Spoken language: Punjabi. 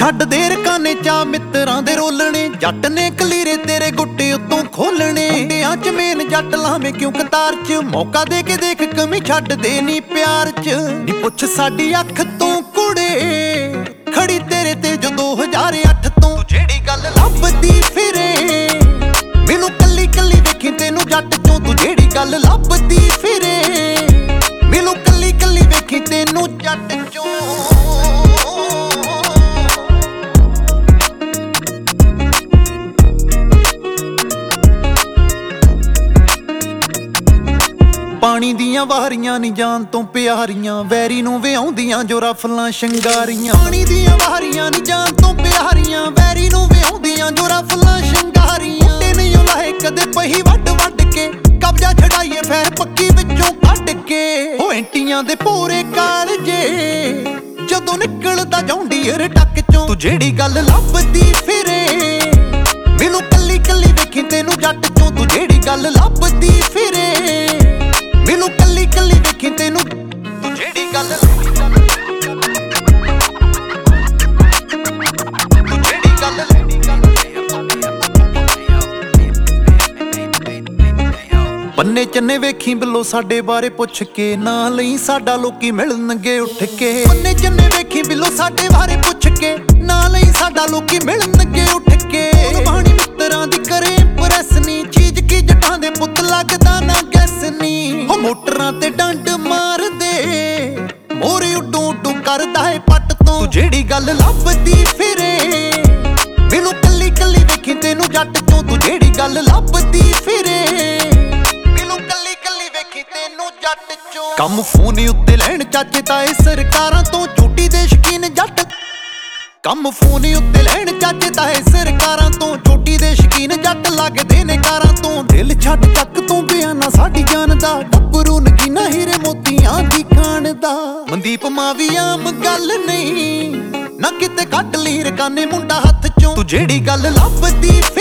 ਛੱਡ ਦੇ ਰਕਾਨੇ ਚਾ ਮਿੱਤਰਾਂ ਦੇ ਰੋਲਣੇ, ਜੱਟ ਨੇ ਕਲੀਰੇ ਤੇਰੇ ਗੁੱਟੇ ਉੱਤੋਂ ਖੋਲਣੇ। ਮੁੰਡਿਆਂ ਚ ਮੇਨ ਜੱਟ ਲਾਵੇਂ ਕਿਉਂ ਕਤਾਰ ਚ, ਮੌਕਾ ਦੇ ਕੇ ਦੇਖ ਕਮੀ ਛੱਡ ਦੇ ਨੀ ਪਿਆਰ ਚ। ਨੀ ਪੁੱਛ ਸਾਡੀ ਅੱਖ ਤੋਂ ਕੁੜੇ ਖੜੀ ਤੇਰੇ ਤੇ ਜੋ 2008 ਤੋਂ, ਤੂੰ ਜਿਹੜੀ ਗੱਲ ਲੱਭਦੀ ਫਿਰੇ ਮੈਨੂੰ ਕੱਲੀ ਕੱਲੀ ਵੇਖੀ ਤੈਨੂੰ ਜੱਟ ਚੋਂ, ਤੂੰ ਜਿਹੜੀ ਗੱਲ ਲੱਭਦੀ ਫਿਰੇ ਮੈਨੂੰ ਕੱਲੀ ਕੱਲੀ ਵੇਖੀ ਤੈਨੂੰ ਜੱਟ ਚੋਂ। ਪਾਣੀ ਦੀਆਂ ਵਾਰੀਆਂ ਨੀ ਜਾਨ ਤੋਂ ਪਿਆਰੀਆਂ, ਵੈਰੀ ਨੂੰ ਵਿਆਉਂਦੀਆਂ ਜੋ ਰਫਲਾਂ ਸ਼ਿੰਗਾਰੀਆਂ। ਪਾਣੀ ਦੀਆਂ ਵਾਰੀਆਂ ਨੀ ਜਾਨ ਤੋਂ ਪਿਆਰੀਆਂ, ਵੈਰੀ ਨੂੰ ਵਿਆਉਂਦੀਆਂ ਜੋ ਰਫਲਾਂ ਸ਼ਿੰਗਾਰੀਆਂ। ਤੇ ਨਹੀਂ ਲਾਹੇ ਕਦੇ ਪਹੀ ਵੱਢ ਵੱਢ ਕੇ, ਕਬਜ਼ਾ ਛਡਾਈਏ ਫੇਰ ਪੱਕੀ ਵਿੱਚੋਂ ਕੱਢ ਕੇ। ਉਹ ਐਂਟੀਆਂ ਦੇ ਪੂਰੇ ਕਾਲਜੇ ਜਦੋਂ ਨਿਕਲਦਾ ਜੌਂਡੀਅਰ ਟੱਕ ਚੋਂ, ਤੂੰ ਜਿਹੜੀ ਗੱਲ ਲੱਭਦੀ ਫਿਰੇ ਮੈਨੂੰ ਕੱਲੀ ਕੱਲੀ ਵੇਖੀ ਤੈਨੂੰ ਜੱਟ ਚੋਂ, ਤੂੰ ਜਿਹੜੀ ਗੱਲ ਲੱਭਦੀ ਫਿਰੇ ਮੈਨੂੰ ਕੱਲੀ ਕੱਲੀ ਵੇਖੀ ਤੈਨੂੰ, ਤੂੰ ਜਿਹੜੀ ਗੱਲ ਪੰਨੇ ਚੰਨੇ ਵੇਖੀ ਬਿੱਲੋ ਸਾਡੇ ਬਾਰੇ ਪੁੱਛ ਕੇ, ਨਾ ਲਈ ਸਾਡਾ ਲੋਕੀ ਮਿਲਣਗੇ ਉੱਠ ਕੇ। ਪੰਨੇ ਚੰਨੇ ਵੇਖੀ ਬਿੱਲੋ ਸਾਡੇ ਬਾਰੇ ਪੁੱਛ ਕੇ, ਨਾ ਲਈ ਸਾਡਾ ਲੋਕੀ ਮਿਲਣਗੇ ਉੱਠ ਕੇ। ਬਾਣੀ ਮਿੱਤਰਾਂ ਦੀ ਕਰੇ ਪ੍ਰੈਸ ਨੀ, ਚੀਜ਼ ਕੀ ਜੱਟਾਂ ਦੇ ਪੁੱਤ ਲੱਗਦਾ ਨਾ ਗੈਸ ਨੀ। ਉਹ ਮੋਟਰਾਂ ਤੇ ਡੰਡ ਮਾਰਦੇ ਮੋਰੇ ਉੱਡੂ ਉੱਡੂ ਕਰਦਾ ਏ ਪੱਟ ਤੋਂ, ਤੂੰ ਜਿਹੜੀ ਗੱਲ ਲੱਭਦੀ ਫਿਰੇ ਮੈਨੂੰ ਕੱਲੀ ਕੱਲੀ ਵੇਖੀ ਤੈਨੂੰ ਜੱਟ ਚੋਂ, ਤੂੰ ਜਿਹੜੀ ਗੱਲ ਲੱਭਦੀ ਫਿਰੇ ਤੈਨੂੰ ਜੱਟ ਚੋਂ। ਕੰਮ ਫੋਨ ਉੱਤੇ ਲੈਣ ਚਾਚੇ ਤਾਏ ਸਰਕਾਰਾਂ ਤੋਂ, ਝੂਟੀ ਦੇ ਸ਼ਕੀਨ ਜੱਟ। ਕੰਮ ਫੋਨ ਉੱਤੇ ਲੈਣ ਚਾਚੇ ਤਾਏ ਸਰਕਾਰਾਂ ਤੋਂ, ਝੂਟੀ ਦੇ ਸ਼ਕੀਨ ਜੱਟ ਲੱਗਦੇ ਨੇ ਕਾਰਾਂ ਤੋਂ। ਦਿਲ ਛੱਡ ਚੱਕ ਤੋਂ ਬਿਆਨਾ ਸਾਡੀ ਜਾਨ ਦਾ, ਗੱਭਰੂ ਨਗੀਨਾ ਹੀਰੇ ਮੋਤੀਆਂ ਦੀ ਖਾਣ ਦਾ। ਮਨਦੀਪ ਮਾਵੀ ਆਮ ਗੱਲ ਨਹੀਂ ਨਾ ਕਿਤੇ ਕੱਢ ਲਈ ਰਕਾਨੇ ਮੁੰਡਾ ਹੱਥ ਚੋਂ, ਤੂੰ ਜਿਹੜੀ ਗੱਲ ਲੱਭਦੀ